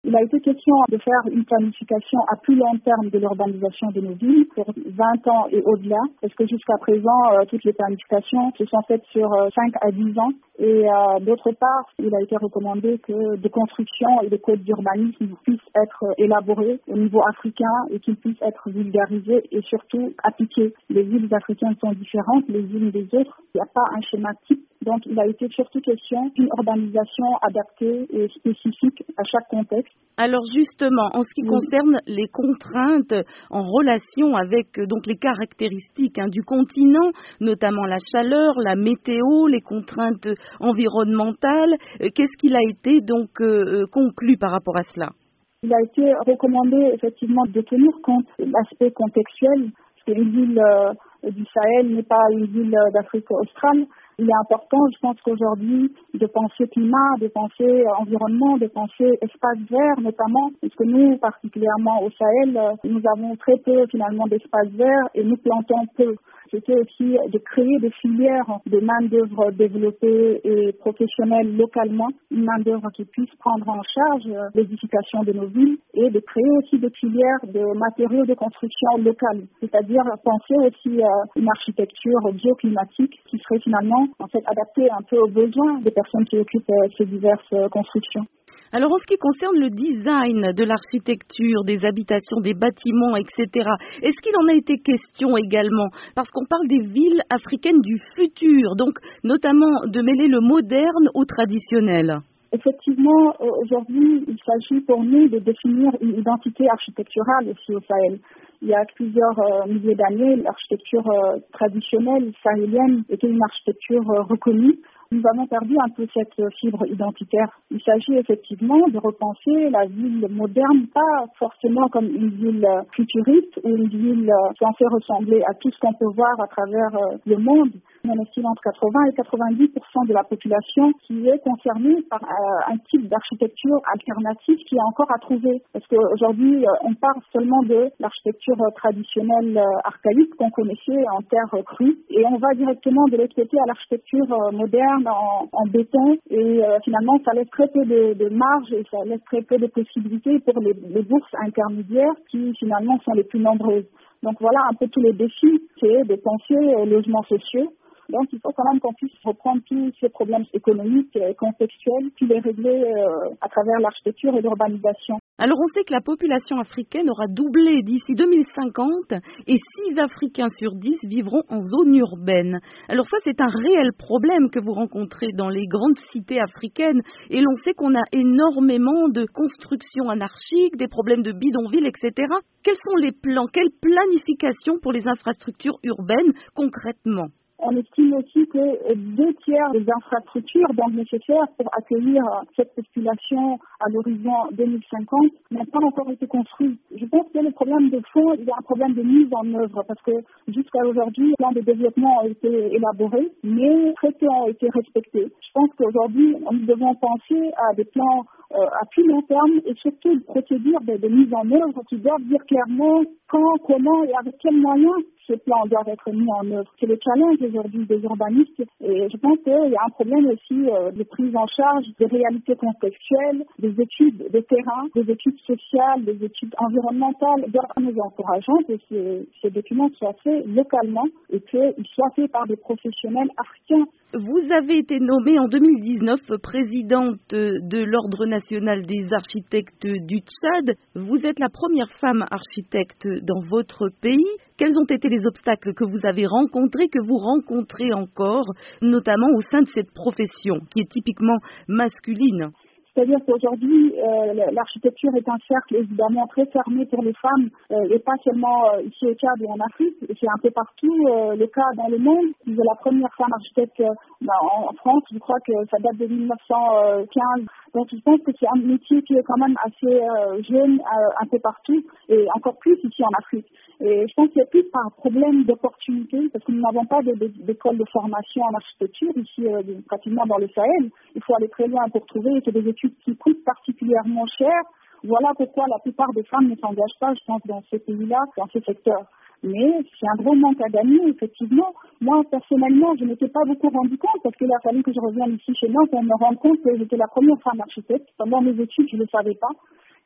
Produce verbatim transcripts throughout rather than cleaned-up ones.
Il a été question de faire une planification à plus long terme de l'urbanisation de nos villes pour vingt ans et au-delà, parce que jusqu'à présent, euh, toutes les planifications se sont faites sur euh, cinq à dix ans. Et euh, d'autre part, il a été recommandé que des constructions et des codes d'urbanisme puissent être élaborés au niveau africain et qu'ils puissent être vulgarisés et surtout appliqués. Les villes africaines sont différentes les unes des autres. Il n'y a pas un schéma type. Donc, il a été surtout question d'une urbanisation adaptée et spécifique à chaque contexte. Alors justement, en ce qui oui. concerne les contraintes en relation avec donc les caractéristiques hein, du continent, notamment la chaleur, la météo, les contraintes environnementales, euh, qu'est-ce qu'il a été donc euh, conclu par rapport à cela? Il a été recommandé effectivement de tenir compte de l'aspect contextuel, parce qu'une ville euh, du Sahel n'est pas une ville d'Afrique australe. Il est important, je pense qu'aujourd'hui, de penser climat, de penser environnement, de penser espace vert notamment, parce que nous, particulièrement au Sahel, nous avons très peu finalement d'espace vert et nous plantons peu. C'était aussi de créer des filières de main-d'œuvre développée et professionnelle localement, une main-d'œuvre qui puisse prendre en charge l'édification de nos villes et de créer aussi des filières de matériaux de construction locales, c'est-à-dire penser aussi à une architecture bioclimatique qui serait finalement en fait adaptée un peu aux besoins des personnes qui occupent ces diverses constructions. Alors en ce qui concerne le design de l'architecture, des habitations, des bâtiments, et cetera, est-ce qu'il en a été question également? Parce qu'on parle des villes africaines du futur, donc notamment de mêler le moderne au traditionnel. Effectivement, aujourd'hui, il s'agit pour nous de définir une identité architecturale aussi au Sahel. Il y a plusieurs euh, milliers d'années, l'architecture euh, traditionnelle sahélienne était une architecture euh, reconnue. Nous avons perdu un peu cette fibre identitaire. Il s'agit effectivement de repenser la ville moderne, pas forcément comme une ville futuriste ou une ville censée ressembler à tout ce qu'on peut voir à travers le monde. On estime entre quatre-vingts et quatre-vingt-dix pour cent de la population qui est concernée par un type d'architecture alternative qui est encore à trouver. Parce qu'aujourd'hui, on parle seulement de l'architecture traditionnelle archaïque qu'on connaissait en terre crue et on va directement de l'autre côté à l'architecture moderne En, en béton et euh, finalement ça laisse très peu de, de marge et ça laisse très peu de possibilités pour les, les bourses intermédiaires qui finalement sont les plus nombreuses. Donc voilà un peu tous les défis, c'est de penser aux logements sociaux. Donc il faut quand même qu'on puisse reprendre tous ces problèmes économiques et contextuels puis les régler euh, à travers l'architecture et l'urbanisation. Alors on sait que la population africaine aura doublé d'ici deux mille cinquante et six Africains sur dix vivront en zone urbaine. Alors ça c'est un réel problème que vous rencontrez dans les grandes cités africaines et l'on sait qu'on a énormément de constructions anarchiques, des problèmes de bidonvilles, et cetera. Quels sont les plans, quelle planification pour les infrastructures urbaines concrètement? On estime aussi que deux tiers des infrastructures donc nécessaires pour accueillir cette population à l'horizon deux mille cinquante n'ont pas encore été construites. Je pense qu'il y a le problème de fond, il y a un problème de mise en œuvre parce que jusqu'à aujourd'hui, les plans de développement ont été élaborés, mais très peu ont été respectés. Je pense qu'aujourd'hui, nous devons penser à des plans euh, à plus long terme et surtout des procédures de, de mise en œuvre qui doivent dire clairement quand, comment et avec quels moyens ces plans doivent être mis en œuvre. C'est le challenge aujourd'hui des urbanistes et je pense qu'il y a un problème aussi euh, de prise en charge des réalités contextuelles, des études de terrain, des études sociales, des études environnementales. Donc nous encourageons que ces, ces documents soient faits localement et qu'ils soient faits par des professionnels africains. Vous avez été nommée en deux mille dix-neuf présidente de l'Ordre national des architectes du Tchad. Vous êtes la première femme architecte dans votre pays. Quels ont été les obstacles que vous avez rencontrés, que vous rencontrez encore, notamment au sein de cette profession qui est typiquement masculine? C'est-à-dire qu'aujourd'hui, euh, l'architecture est un cercle évidemment très fermé pour les femmes, euh, et pas seulement euh, ici au Tchad ou en Afrique, c'est un peu partout euh, le cas dans le monde. Vous êtes la première femme architecte euh, en, en France, je crois que ça date de mille neuf cent quinze. Donc je pense que c'est un métier qui est quand même assez euh, jeune euh, un peu partout, et encore plus ici en Afrique. Et je pense qu'il y a plus par problème d'opportunité, parce que nous n'avons pas de, de, d'école de formation en architecture ici, euh, pratiquement dans le Sahel. Il faut aller très loin pour trouver, et c'est des études qui coûtent particulièrement cher. Voilà pourquoi la plupart des femmes ne s'engagent pas, je pense, dans ce pays-là, dans ce secteur. Mais c'est un gros manque à gagner, effectivement. Moi, personnellement, je ne m'étais pas beaucoup rendu compte, parce qu'il a fallu que je revienne ici chez moi pour me rendre compte que j'étais la première femme architecte. Pendant mes études, je ne le savais pas.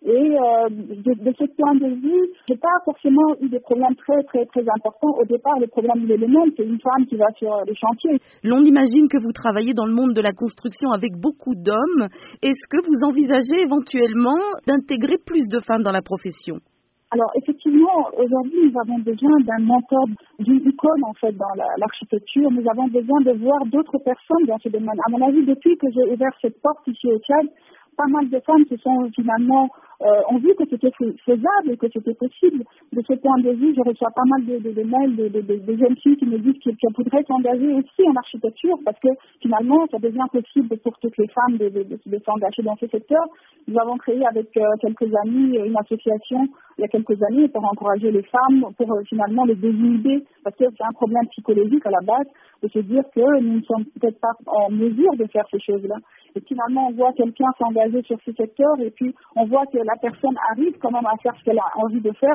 Et euh, de, de ce point de vue, j'ai pas forcément eu des problèmes très très très importants. Au départ, le problème il est le même, c'est une femme qui va sur les chantiers. L'on imagine que vous travaillez dans le monde de la construction avec beaucoup d'hommes. Est-ce que vous envisagez éventuellement d'intégrer plus de femmes dans la profession ? Alors effectivement, aujourd'hui, nous avons besoin d'un mentor, d'une icône en fait dans la, l'architecture. Nous avons besoin de voir d'autres personnes dans ce domaine. À mon avis, depuis que j'ai ouvert cette porte ici au Tchad, pas mal de femmes se sont finalement euh, ont vu que c'était faisable et que c'était possible. De ce point de vue, je reçois pas mal de, de, de mails de, de, de, de jeunes filles qui me disent qu'elles voudraient s'engager aussi en architecture parce que finalement, ça devient possible pour toutes les femmes de, de, de, de s'engager dans ce secteur. Nous avons créé avec euh, quelques amis une association il y a quelques années pour encourager les femmes, pour euh, finalement les désinhiber, parce que c'est un problème psychologique à la base de se dire que nous ne sommes peut-être pas en mesure de faire ces choses-là. Et finalement, on voit quelqu'un s'engager sur ce secteur et puis on voit que la personne arrive quand même à faire ce qu'elle a envie de faire.